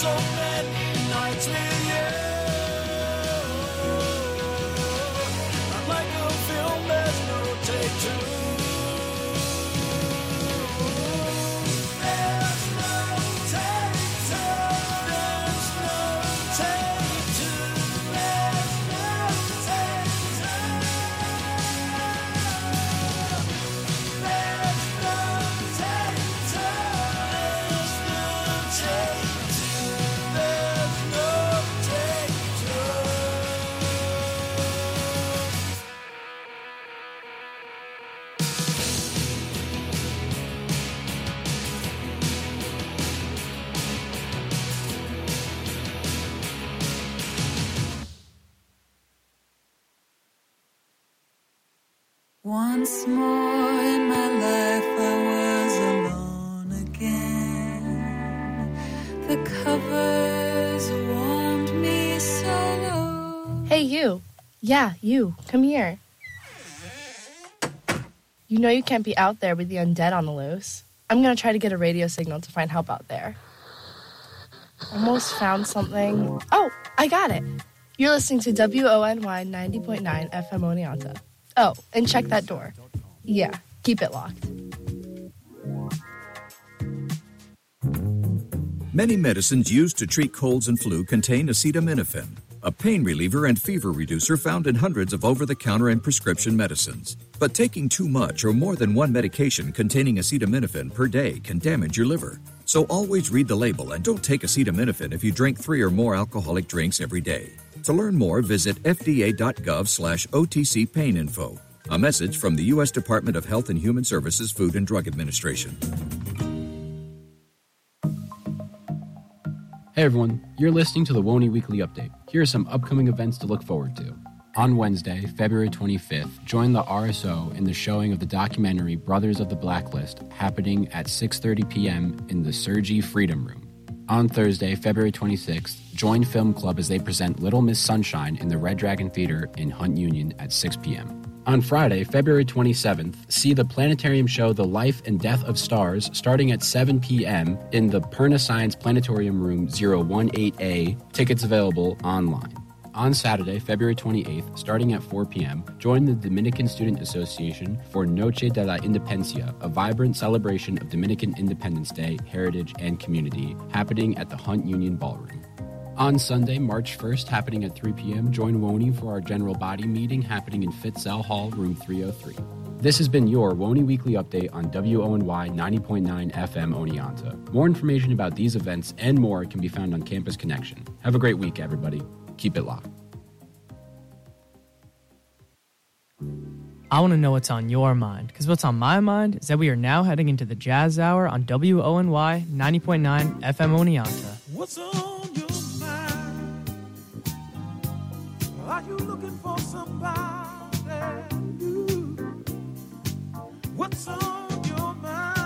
so many nights with you. I'm like a film, there's no take two. There's no take two. There's no take two. There's no take two. There's no take two. There's no take two. There's no take two. Once more in my life I was alone again. The covers warmed me so low. Hey, you. Yeah, you. Come here. You know you can't be out there with the undead on the loose. I'm going to try to get a radio signal to find help out there. Almost found something. Oh, I got it. You're listening to WONY 90.9 FM Oneonta. Oh, and check that door. Yeah, keep it locked. Many medicines used to treat colds and flu contain acetaminophen, a pain reliever and fever reducer found in hundreds of over-the-counter and prescription medicines. But taking too much or more than one medication containing acetaminophen per day can damage your liver. So always read the label and don't take acetaminophen if you drink 3 or more alcoholic drinks every day. To learn more, visit fda.gov/OTC pain info. A message from the U.S. Department of Health and Human Services Food and Drug Administration. Hey everyone, you're listening to the WONY Weekly Update. Here are some upcoming events to look forward to. On Wednesday, February 25th, join the RSO in the showing of the documentary Brothers of the Blacklist, happening at 6:30 p.m. in the Sergi Freedom Room. On Thursday, February 26th, join Film Club as they present Little Miss Sunshine in the Red Dragon Theater in Hunt Union at 6 p.m. On Friday, February 27th, see the planetarium show The Life and Death of Stars starting at 7 p.m. in the Perna Science Planetarium Room 018A. Tickets available online. On Saturday, February 28th, starting at 4 p.m., join the Dominican Student Association for Noche de la Independencia, a vibrant celebration of Dominican Independence Day, heritage, and community, happening at the Hunt Union Ballroom. On Sunday, March 1st, happening at 3 p.m., join WONY for our general body meeting happening in Fitzell Hall, room 303. This has been your WONY Weekly Update on WONY 90.9 FM Oneonta. More information about these events and more can be found on Campus Connection. Have a great week, everybody. Keep it locked. I want to know what's on your mind, because what's on my mind is that we are now heading into the Jazz Hour on WONY 90.9 FM Oneonta. What's on your mind? Are you looking for somebody new? What's on your mind?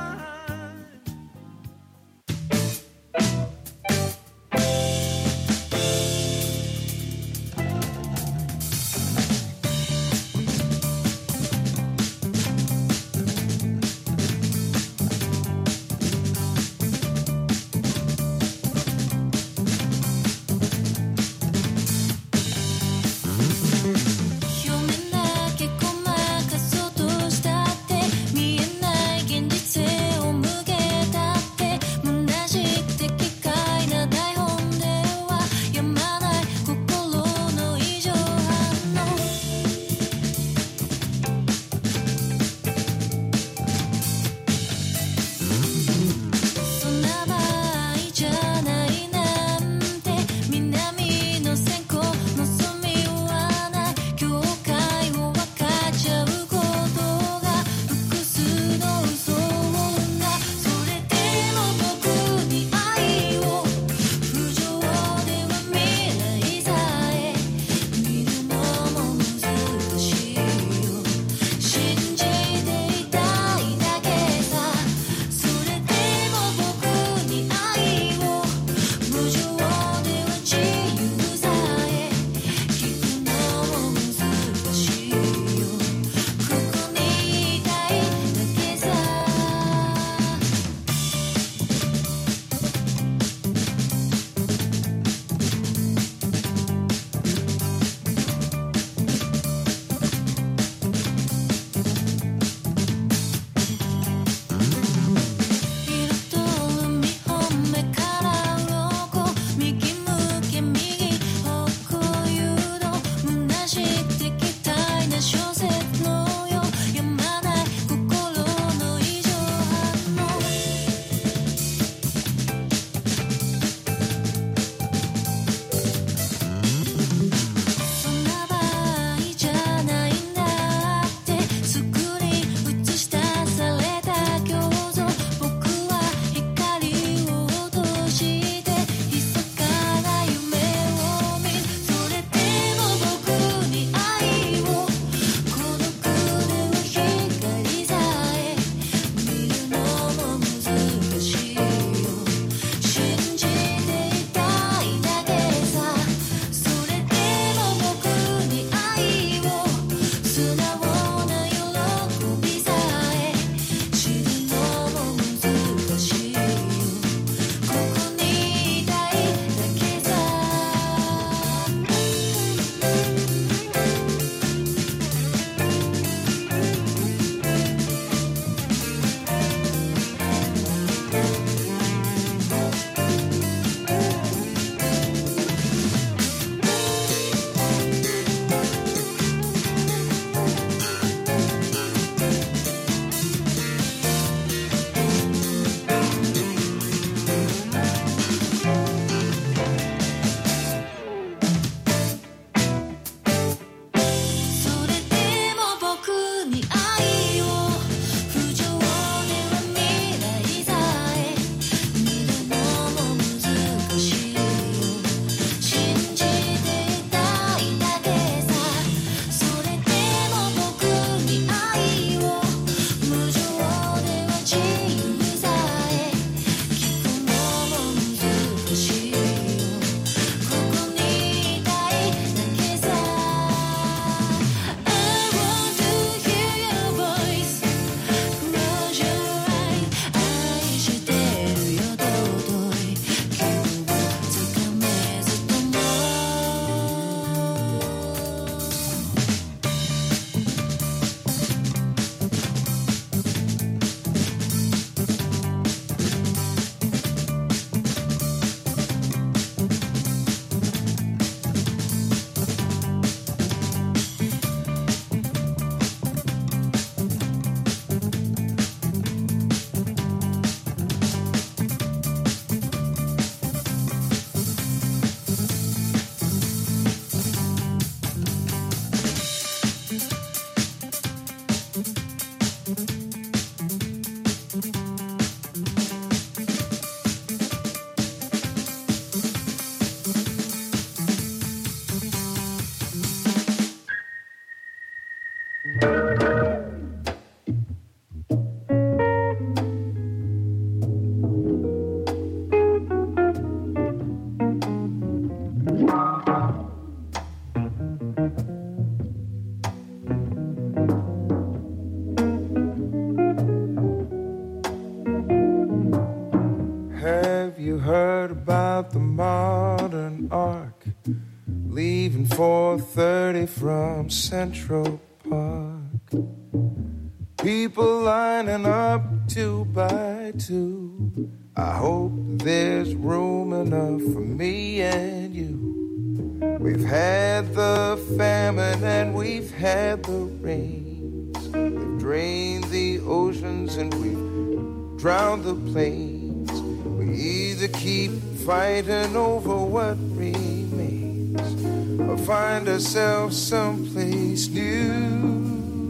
4:30 from Central Park. People lining up 2 by 2. I hope there's room enough for me and you. We've had the famine and we've had the rains. We've drained the oceans and we've drowned the plains. We either keep fighting over what remains or find ourselves someplace new.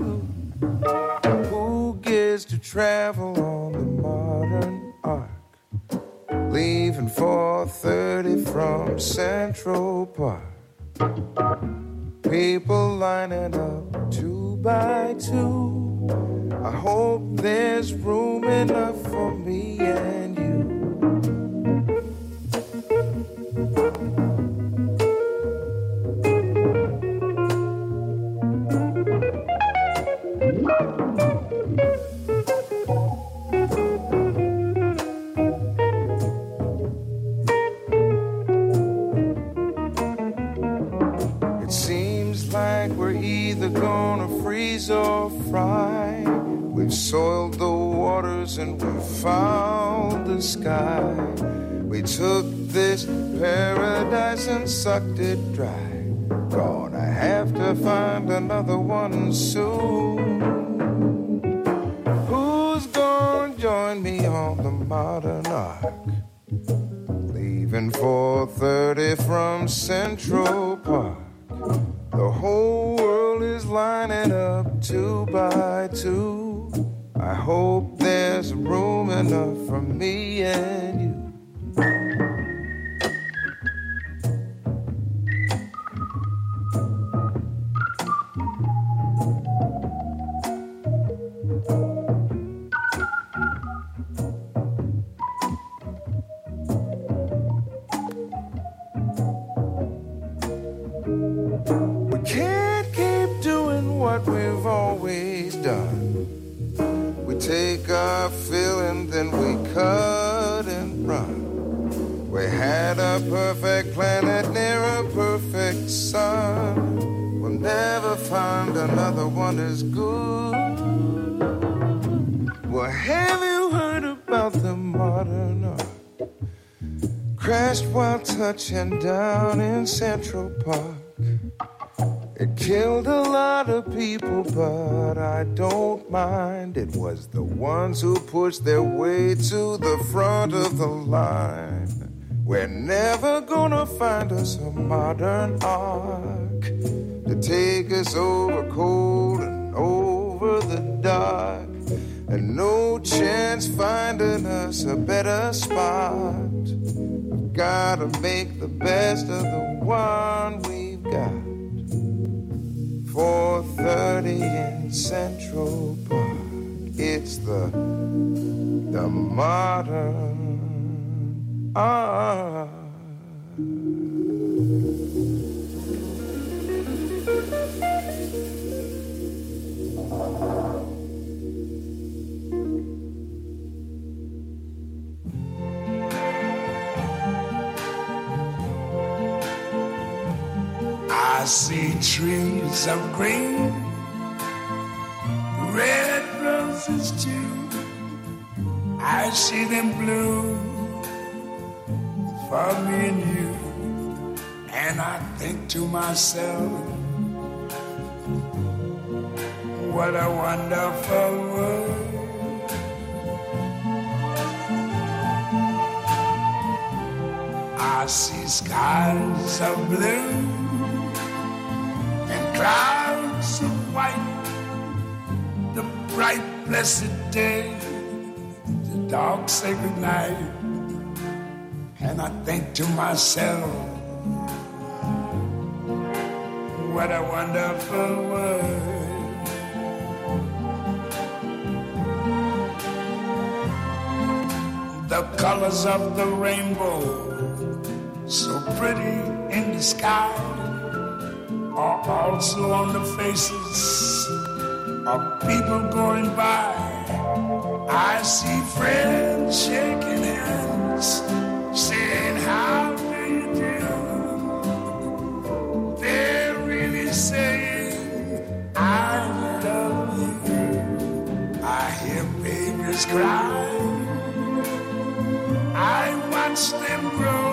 Who gets to travel on the modern ark? Leaving 4:30 from Central Park. People lining up 2 by 2. I hope there's room enough for me and you. Gonna freeze or fry. We've soiled the waters and we've fouled the sky. We took this paradise and sucked it dry. Gonna have to find another one soon. Who's gonna join me on the modern ark? Leaving 4:30 from Central Park. The whole world is lining up 2 by 2. I hope there's room enough for me and you. We've always done. We take our fill and then we cut and run. We had a perfect planet near a perfect sun. We'll never find another one as good. Well, have you heard about the modern ark? Crashed while touching down in Central Park. It killed a lot of people, but I don't mind. It was the ones who pushed their way to the front of the line. We're never gonna find us a modern ark to take us over cold and over the dark. And no chance finding us a better spot. We've gotta make the best of the one we've got. 4:30 in Central Park. It's the modern art. I see trees of green, red roses too. I see them bloom for me and you. And I think to myself, what a wonderful world. I see skies of blue, clouds of white, the bright blessed day, the dark sacred night. And I think to myself, what a wonderful world. The colors of the rainbow, so pretty in the sky, are also on the faces of people going by. I see friends shaking hands, saying, how do you do? They're somebody saying, I love you. I hear babies cry. I watch them grow.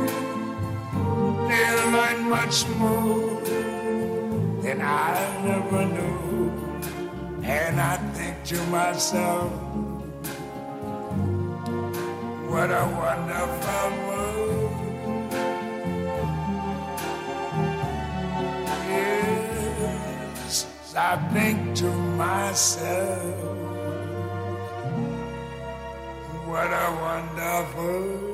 They learn much more than I ever knew. And I think to myself, what a wonderful world. Yes, I think to myself, what a wonderful world.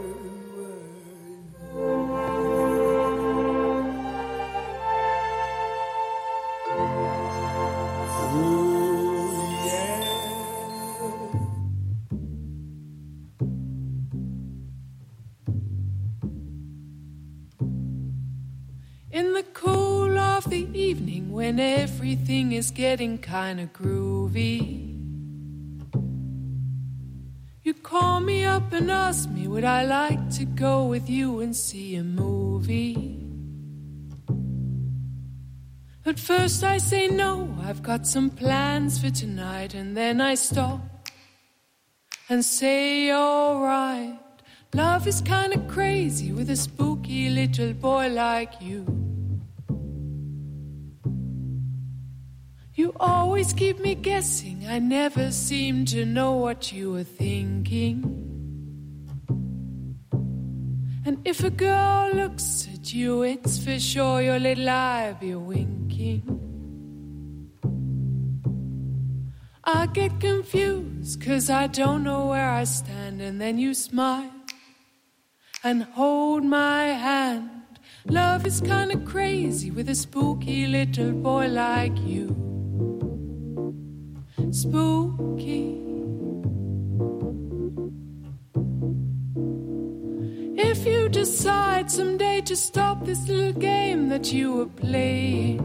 In the cool of the evening, when everything is getting kinda groovy, you call me up and ask me would I like to go with you and see a movie. At first I say no, I've got some plans for tonight, and then I stop and say alright. Love is kinda crazy with a spooky little boy like you. You always keep me guessing, I never seem to know what you were thinking. And if a girl looks at you, it's for sure your little eye be winking. I get confused, 'cause I don't know where I stand, and then you smile and hold my hand. Love is kinda crazy with a spooky little boy like you. Spooky. If you decide someday to stop this little game that you were playing,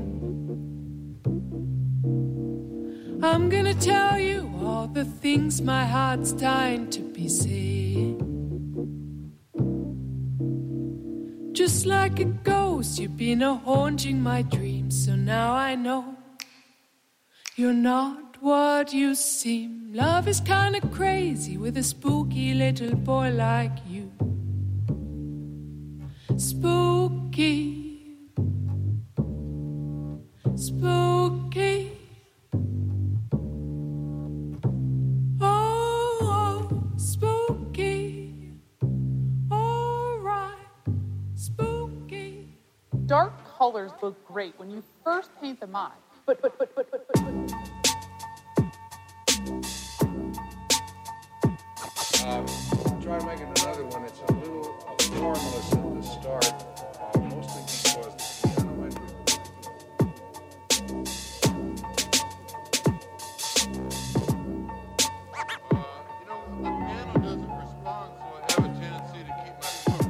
I'm gonna tell you all the things my heart's dying to be saying. Just like a ghost, you've been haunting my dreams, so now I know you're not what you seem. Love is kinda crazy with a spooky little boy like you. Spooky. Spooky. Oh, spooky. All right. Spooky. Dark colors look great when you first paint them on. But. Try making another one. It's a little formless at the start, mostly because the piano entry. The piano doesn't respond, so I have a tendency to keep my foot.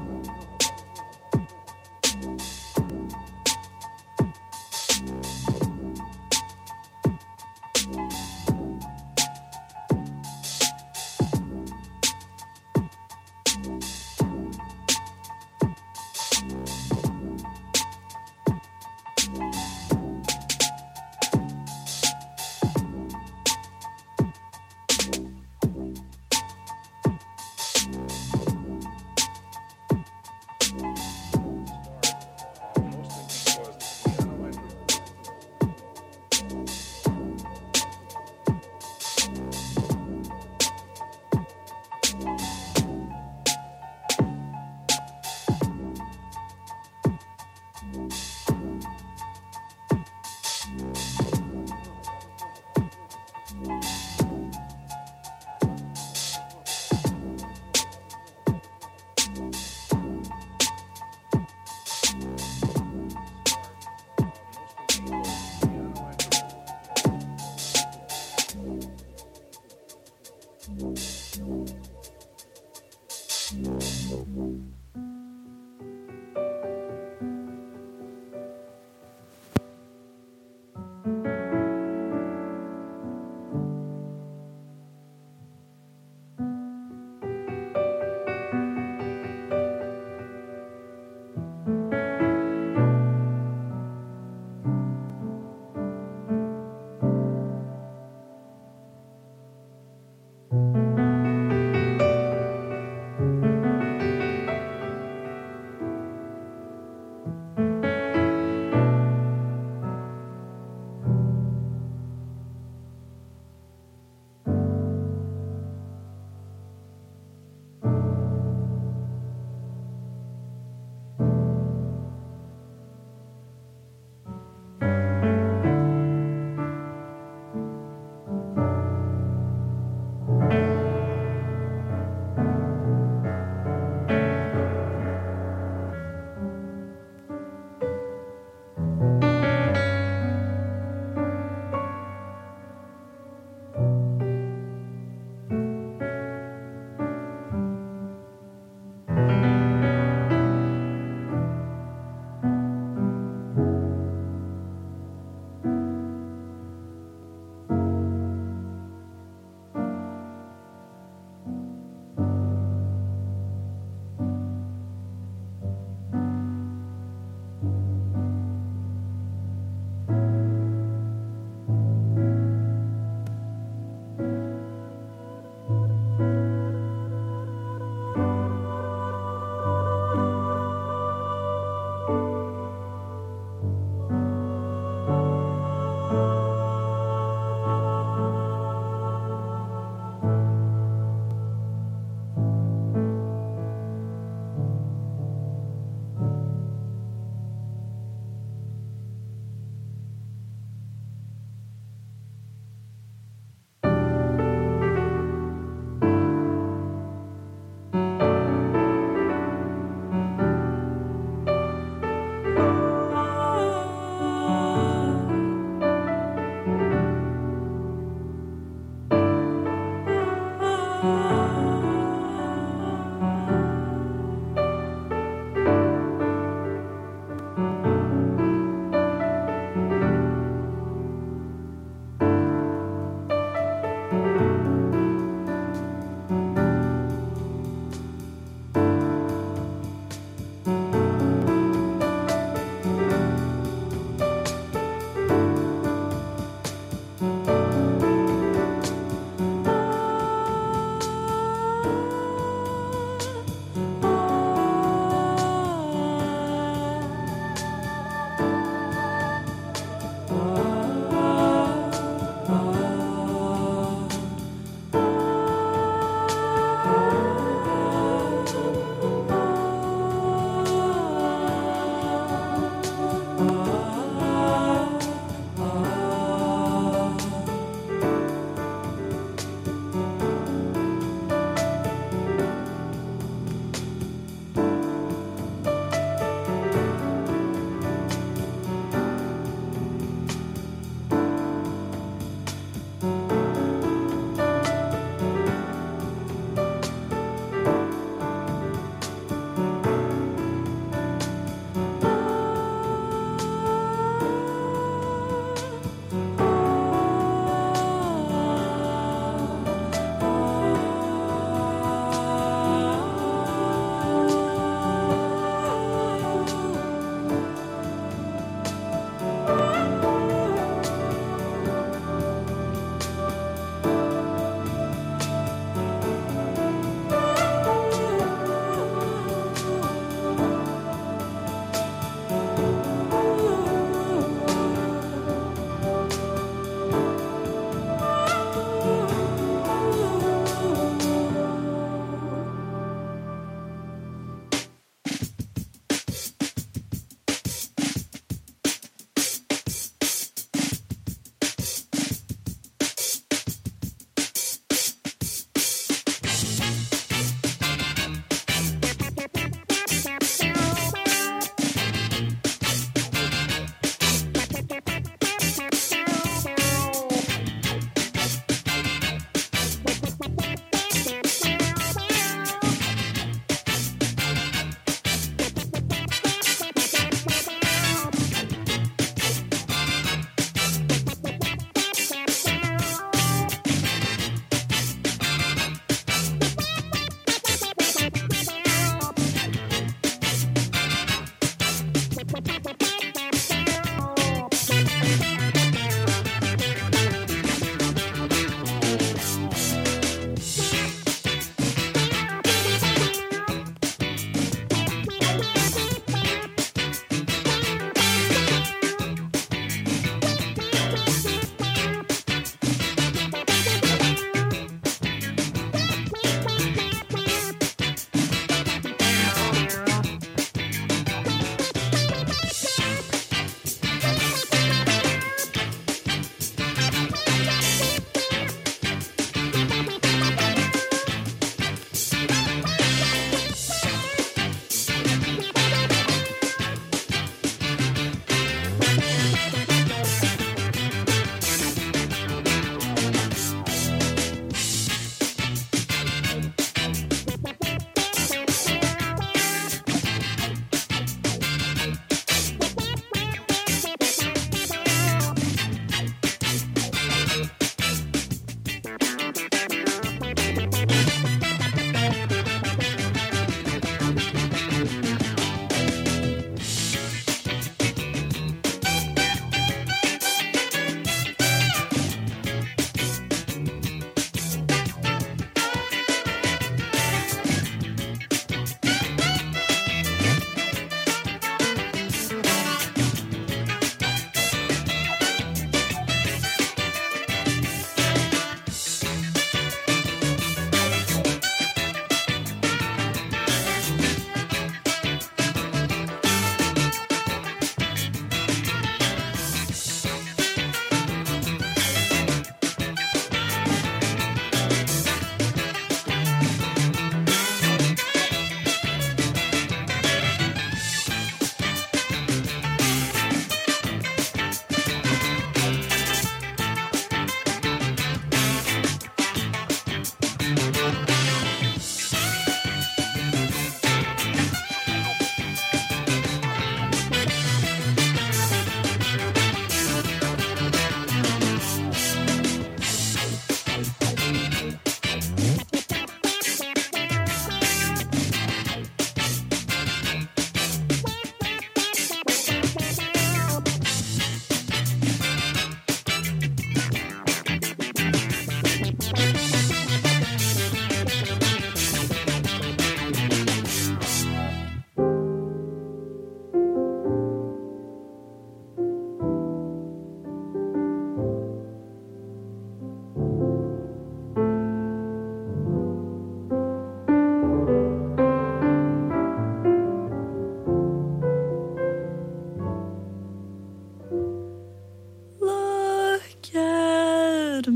at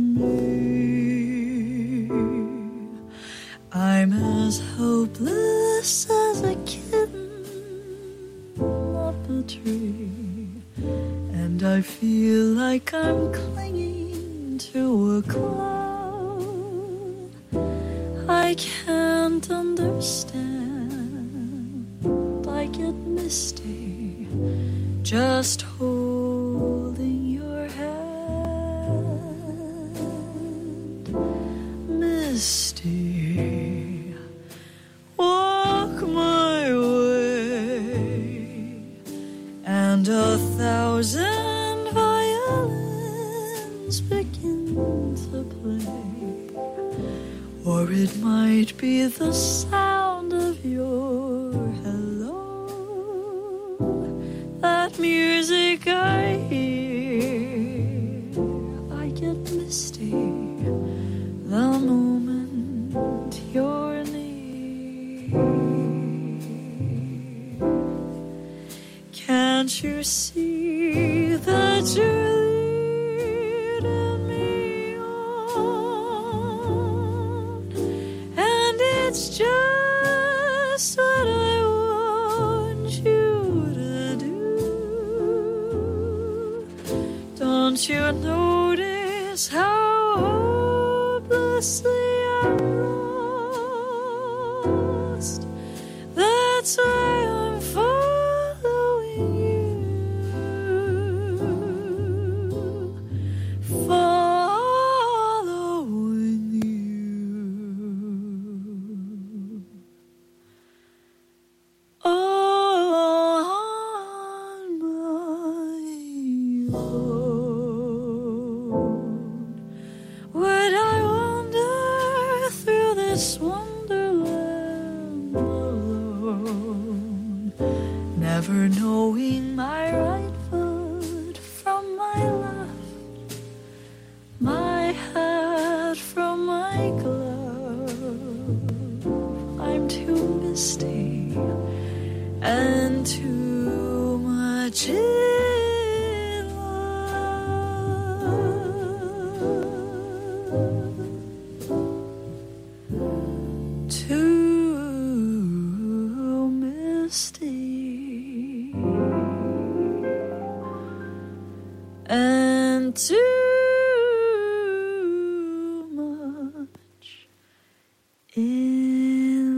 me. I'm as hopeless as a kitten up a tree, and I feel like I'm clinging to a cloud. I can't understand, I get misty just holding your hand. Misty, walk my way, and 1,000 violins begin to play, or it might be the sound of your hello. That music I hear, I get misty the moment you're near. Can't you see that you're leading me on? And it's just what I want you to do. Don't you notice how hopelessly I'm lost? That's why I'm following you, following you. All on my own. Would I wander through this wonderland alone, never knowing my right foot from my left, my hat from my glove? I'm too misty and too much in love, too misty and too much in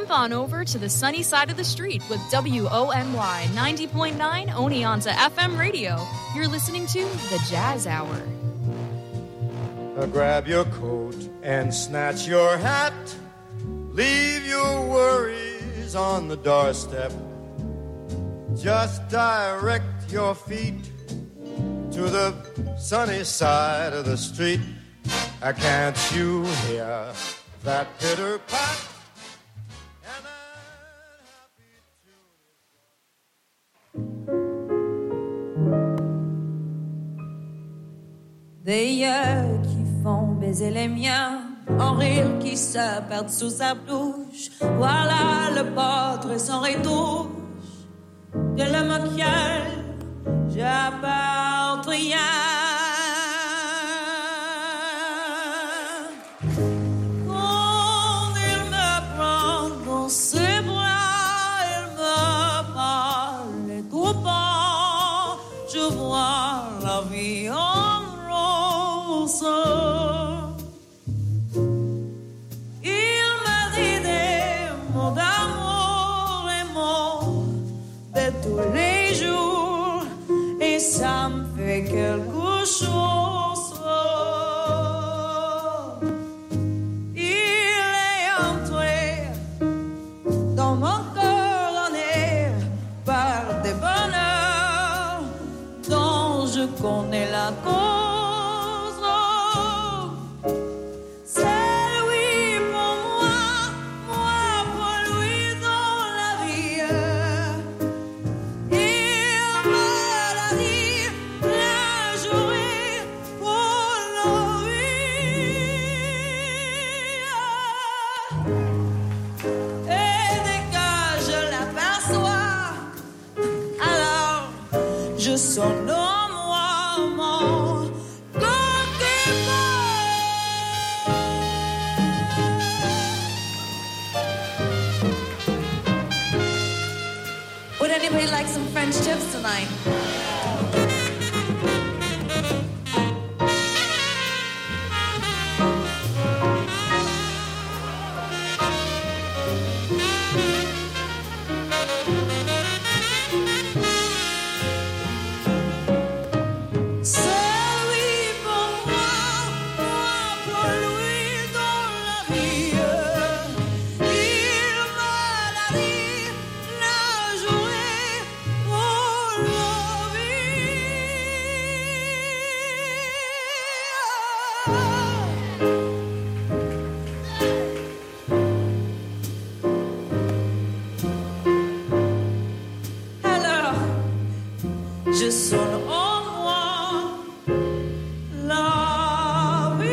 jump on over to the sunny side of the street with WONY 90.9 Oneonta FM radio. You're listening to The Jazz Hour. Grab your coat and snatch your hat. Leave your worries on the doorstep. Just direct your feet to the sunny side of the street. Can't you hear that pitter pat? Des yeux qui font baiser les miens, en rire qui se perdent sous sa bouche. Voilà le portrait sans retouche de l'homme auquel j'appartiens. Quand il me prend dans ses bras, il me parle tout bas. Je vois la vie en rose. Il me dit des mots d'amour, les mots de tous les jours, et ça me fait quelque chose. Il est entré dans mon cœur né par des bonheurs dont je connais la cause. Son nom, moi, mon Would anybody like some French chips tonight? Je sonne en moi la vie.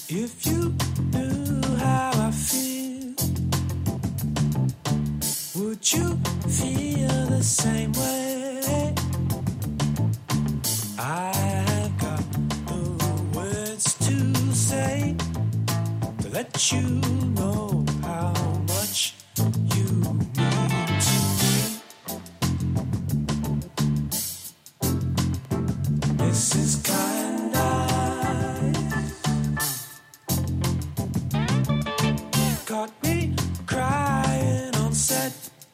If you knew how I feel, would you feel the same way? I have got the words to say to let you know how much you mean to me. This is kind eyes, caught me crying on set.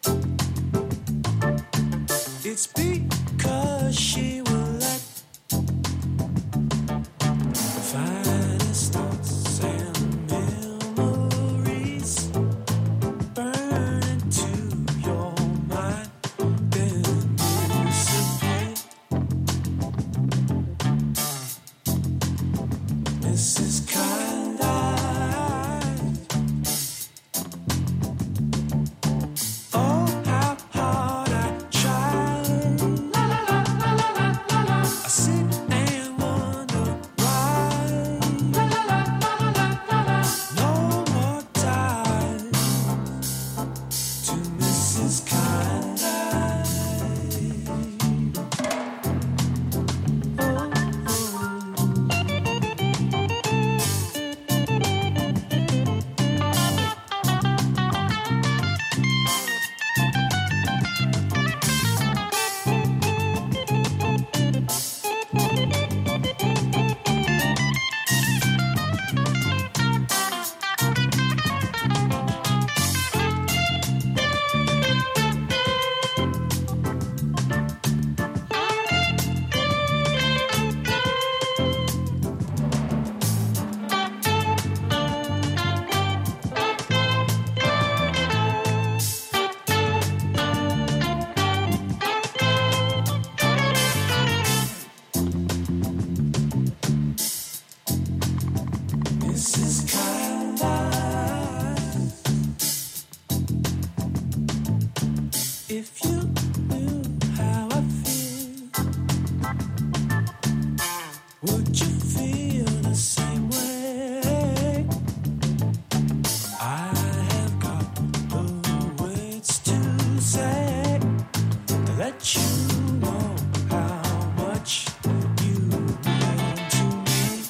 It's because she will let the finest thoughts and memories burn into your mind, then disappear. Mrs. Kind Eyes. Oh, how hard I tried. I sit and wonder why. No more time to Mrs. Kind Eyes. Mrs. Kind Eyes. If you knew how I feel, would you feel the same way? I have got the words to say to let you know how much you mean to me.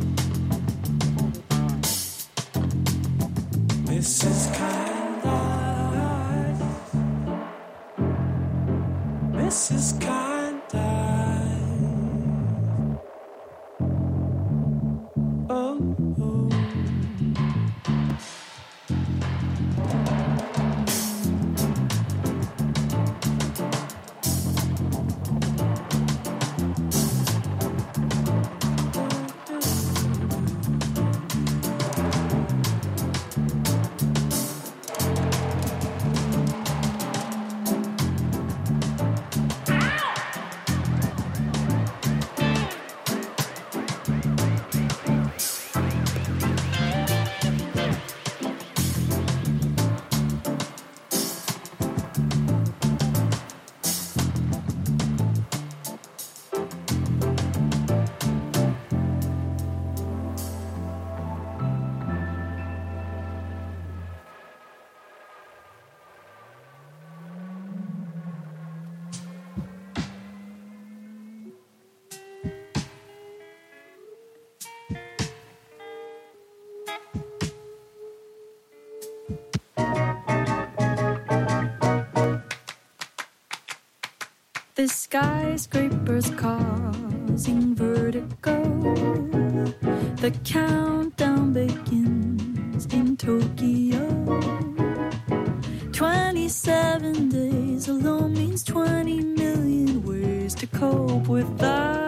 Mrs. Kind Eyes. Mrs. Kind Eyes. Oh, oh. The skyscrapers causing vertigo. The countdown begins in Tokyo. 27 days alone means 20 million ways to cope without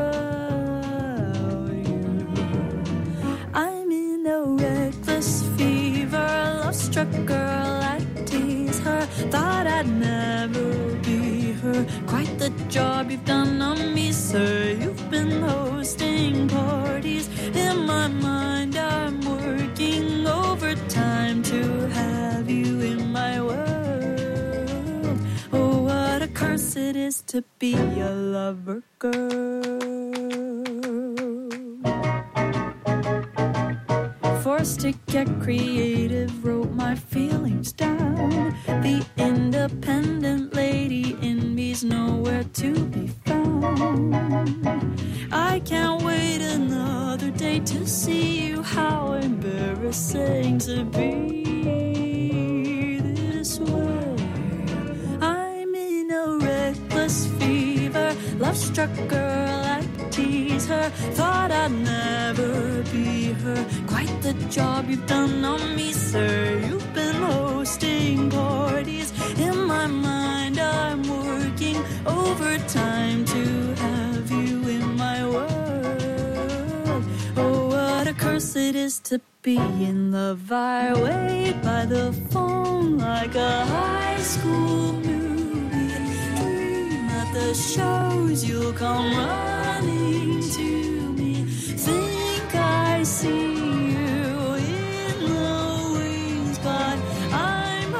you. I'm in a reckless fever, love-struck girl, I tease her. Thought I'd never be her. Quite the job you've done on me, sir. You've been hosting parties. In my mind I'm working overtime to have you in my world. Oh, what a curse it is to be a lover girl. forced to get creative, wrote my feelings down. The independent lady in me's nowhere to be found. I can't wait another day to see you. How embarrassing to be this way. I'm in a reckless fever, love-struck girl, I tease her. Thought I'd never be her. Quite the job you've done on me, sir. You've been hosting parties. In my mind I'm working overtime to have you in my world. Oh, what a curse it is to be in love. I wait by the phone like a high school movie. Dream at the shows you'll come running to me. Think I see you in the wings, but I'm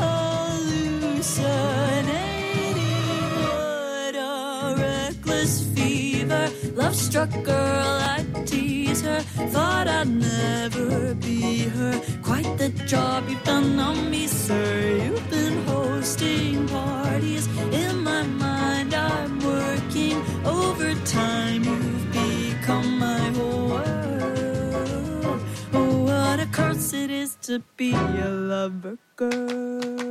hallucinating. What a reckless fever, love-struck girl, I tease her. Thought I'd never be her. Quite the job you've done on me, sir. You've been hosting parties. In my mind I'm working overtime. You've become my whole world. Oh, what a curse it is to be a lover girl.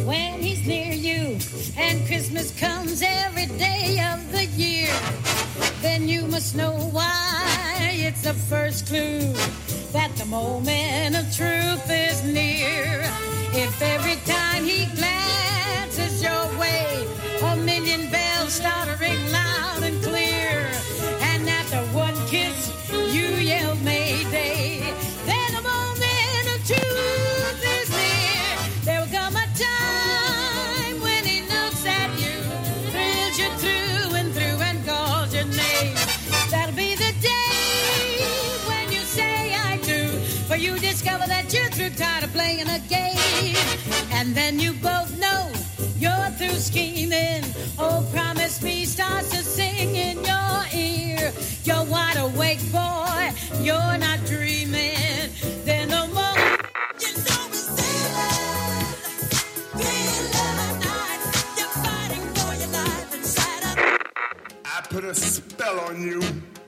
when he's near you, and Christmas comes every day of the year, then you must know why. It's the first clue that the moment of truth is near. If every time he glances your way, a million bells start to ring loud and clear, and after one kiss you yell Mayday, then the moment of truth is near. There will come a time when he looks at you, thrills you through and calls your name. That'll be the day when you say I do, for you discover that you're through, tired of playing a game, and then you both know you're through scheming. Oh, promise me starts to sing in your ear. You're wide awake, boy, you're not dreaming. Then the moment you know it's daylight, 3:11 night, you're fighting for your life inside of. I put a spell on you.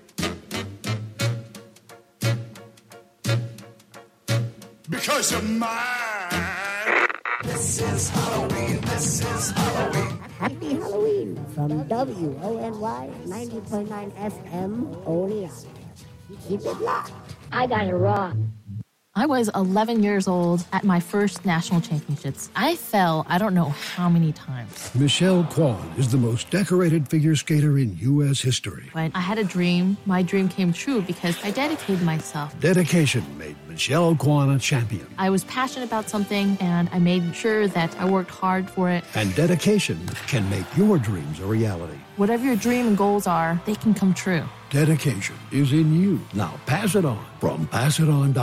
Because you're mine. This is Halloween. This is Halloween. Happy Halloween from WONY 90.9 FM, only on. Keep it locked. I got it wrong. I was 11 years old at my first national championships. I fell I don't know how many times. Michelle Kwan is the most decorated figure skater in U.S. history. But I had a dream. My dream came true because I dedicated myself. Dedication made Michelle Kwan a champion. I was passionate about something, and I made sure that I worked hard for it. And dedication can make your dreams a reality. Whatever your dream and goals are, they can come true. Dedication is in you. Now pass it on from PassItOn.com.